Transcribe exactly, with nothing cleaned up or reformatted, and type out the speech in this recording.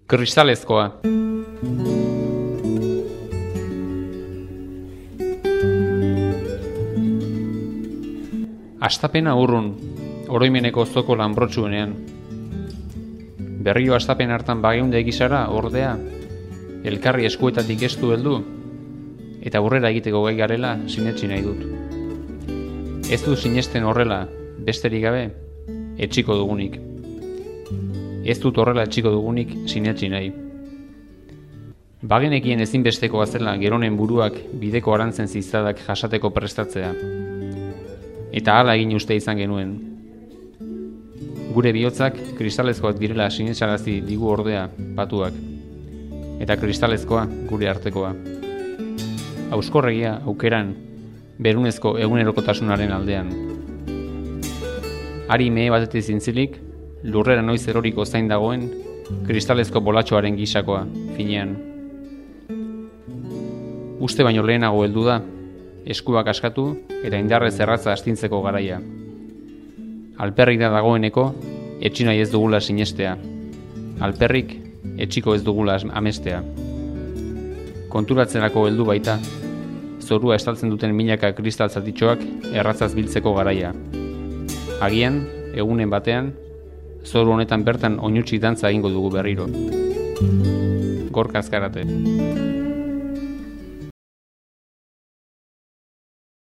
Kristalezkoa. Astapena urrun, oroimeneko zoko lanbrotsuenean. Berriro astapen hartan bageunde egizara, ordea, elkarri eskuetatik estu heldu, eta aurrera egiteko gai garela sinetsi nahi dut. Ez du sinesten horrela, besterik gabe, etxiko dugunik. Ez dut horrela etxiko dugunik sinetsi nahi. Bagenekien ezinbestekoa zela geronen buruak bideko arantzen ziztadak jasateko prestatzea. Eta hala egin uste izan genuen. Gure bihotzak kristalezkoak direla sinetsarazi digu ordea batuak. Eta kristalezkoa gure artekoa. Auskorregia aukeran, berunezko egunerokotasunaren aldean. Ari mehe batetik zintzilik, lurrera noiz eroriko zain dagoen, kristalezko bolatxoaren gisakoa, finean. Uste baino lehenago heldu da, eskuak askatu eta indarrez erratza astintzeko garaia. Alperrik da dagoeneko, etxinai ez dugula sinestea. Alperrik, etxiko ez dugula amestea. Konturatzerako heldu baita, zorua estaltzen duten milaka kristal zatitxoak erratzaz biltzeko garaia. Agian, egunen batean, zoru honetan bertan oinutsi dantza egingo dugu berriro. Gorka Azkarate.